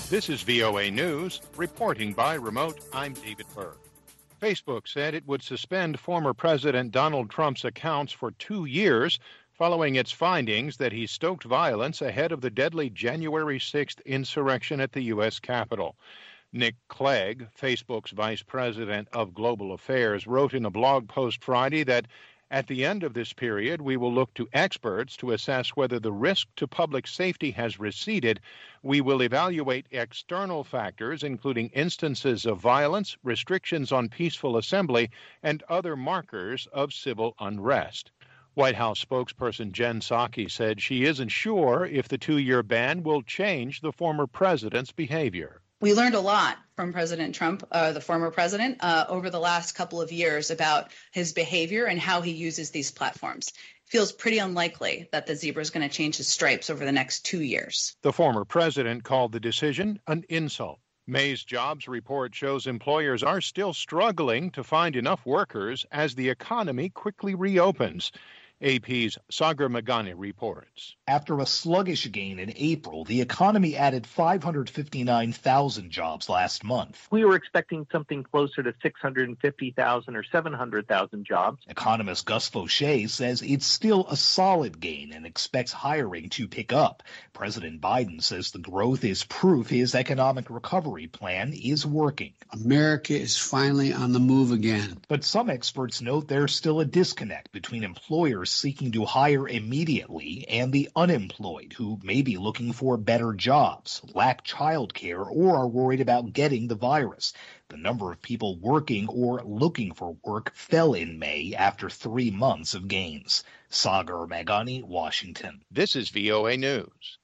This is VOA News. Reporting by remote, I'm David Berg. Facebook said it would suspend former President Donald Trump's accounts for 2 years following its findings that he stoked violence ahead of the deadly January 6th insurrection at the U.S. Capitol. Nick Clegg, Facebook's vice president of global affairs, wrote in a blog post Friday that at the end of this period, we will look to experts to assess whether the risk to public safety has receded. We will evaluate external factors, including instances of violence, restrictions on peaceful assembly, and other markers of civil unrest. White House spokesperson Jen Psaki said she isn't sure if the 2-year ban will change the former president's behavior. We learned a lot from President Trump, the former president, over the last couple of years about his behavior and how he uses these platforms. It feels pretty unlikely that the zebra is going to change his stripes over the next 2 years. The former president called the decision an insult. May's jobs report shows employers are still struggling to find enough workers as the economy quickly reopens. AP's Sagar Meghani reports. After a sluggish gain in April, the economy added 559,000 jobs last month. We were expecting something closer to 650,000 or 700,000 jobs. Economist Gus Fauché says it's still a solid gain and expects hiring to pick up. President Biden says the growth is proof his economic recovery plan is working. America is finally on the move again. But some experts note there's still a disconnect between employers seeking to hire immediately and the unemployed who may be looking for better jobs, lack childcare, or are worried about getting the virus. The number of people working or looking for work fell in May after 3 months of gains. Sagar Meghani, Washington. This is VOA News.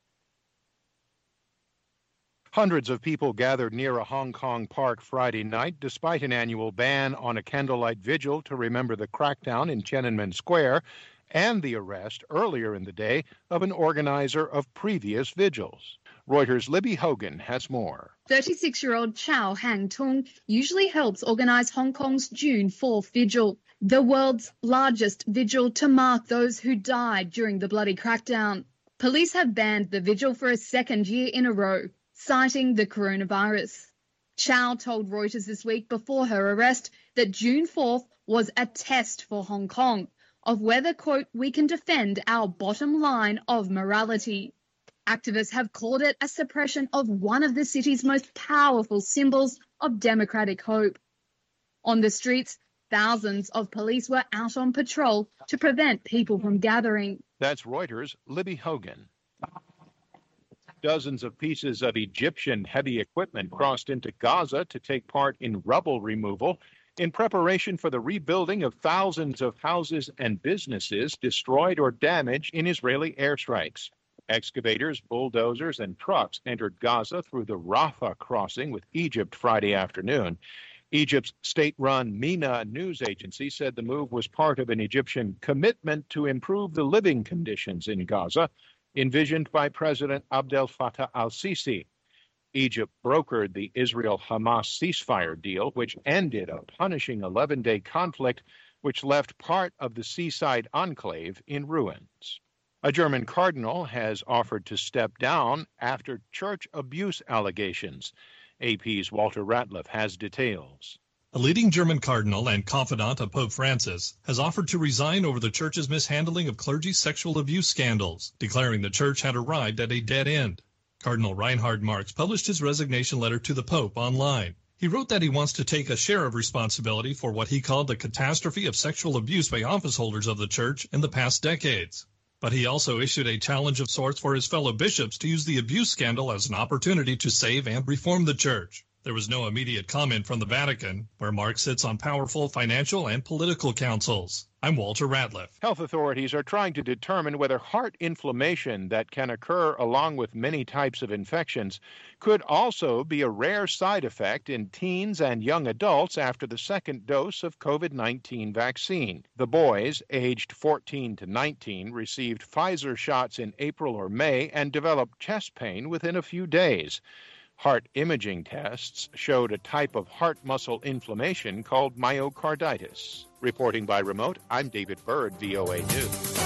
Hundreds of people gathered near a Hong Kong park Friday night despite an annual ban on a candlelight vigil to remember the crackdown in Tiananmen Square and the arrest earlier in the day of an organizer of previous vigils. Reuters' Libby Hogan has more. 36-year-old Chow Hang-tung usually helps organize Hong Kong's June 4th vigil, the world's largest vigil to mark those who died during the bloody crackdown. Police have banned the vigil for a second year in a row, citing the coronavirus. Chow told Reuters this week before her arrest that June 4th was a test for Hong Kong of whether, quote, we can defend our bottom line of morality. Activists have called it a suppression of one of the city's most powerful symbols of democratic hope. On the streets, thousands of police were out on patrol to prevent people from gathering. That's Reuters' Libby Hogan. Dozens of pieces of Egyptian heavy equipment crossed into Gaza to take part in rubble removal in preparation for the rebuilding of thousands of houses and businesses destroyed or damaged in Israeli airstrikes. Excavators, bulldozers, and trucks entered Gaza through the Rafah crossing with Egypt Friday afternoon. Egypt's state-run MENA news agency said the move was part of an Egyptian commitment to improve the living conditions in Gaza, envisioned by President Abdel Fattah al-Sisi. Egypt brokered the Israel-Hamas ceasefire deal, which ended a punishing 11-day conflict which left part of the seaside enclave in ruins. A German cardinal has offered to step down after church abuse allegations. AP's Walter Ratliff has details. A leading German cardinal and confidant of Pope Francis has offered to resign over the church's mishandling of clergy sexual abuse scandals, declaring the church had arrived at a dead end. Cardinal Reinhard Marx published his resignation letter to the Pope online. He wrote that he wants to take a share of responsibility for what he called the catastrophe of sexual abuse by office holders of the church in the past decades. But he also issued a challenge of sorts for his fellow bishops to use the abuse scandal as an opportunity to save and reform the church. There was no immediate comment from the Vatican, where Marx sits on powerful financial and political councils. I'm Walter Ratliff. Health authorities are trying to determine whether heart inflammation that can occur along with many types of infections could also be a rare side effect in teens and young adults after the second dose of COVID-19 vaccine. The boys, aged 14 to 19, received Pfizer shots in April or May and developed chest pain within a few days. Heart imaging tests showed a type of heart muscle inflammation called myocarditis. Reporting by remote, I'm David Bird, VOA News.